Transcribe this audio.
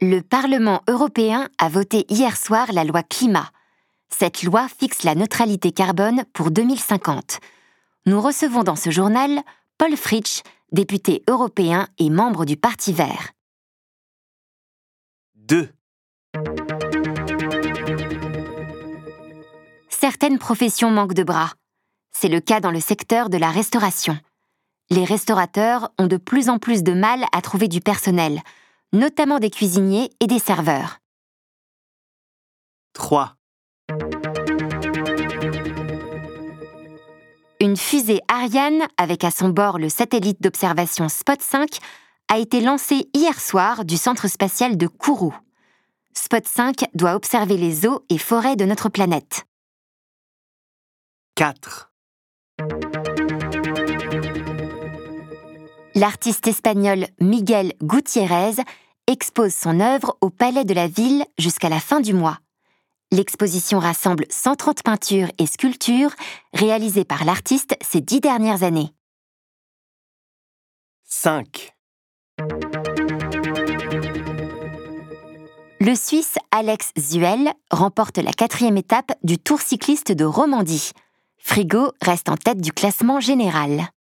Le Parlement européen a voté hier soir la loi Climat. Cette loi fixe la neutralité carbone pour 2050. Nous recevons dans ce journal Paul Fritsch, député européen et membre du Parti vert. 2. Certaines professions manquent de bras. C'est le cas dans le secteur de la restauration. Les restaurateurs ont de plus en plus de mal à trouver du personnel, notamment des cuisiniers et des serveurs. 3. Une fusée Ariane, avec à son bord le satellite d'observation Spot 5, a été lancée hier soir du centre spatial de Kourou. Spot 5 doit observer les eaux et forêts de notre planète. 4. L'artiste espagnol Miguel Gutiérrez expose son œuvre au Palais de la Ville jusqu'à la fin du mois. L'exposition rassemble 130 peintures et sculptures réalisées par l'artiste ces 10 dernières années. 5. Le Suisse Alex Zuel remporte la 4e étape du Tour cycliste de Romandie. Frigo reste en tête du classement général.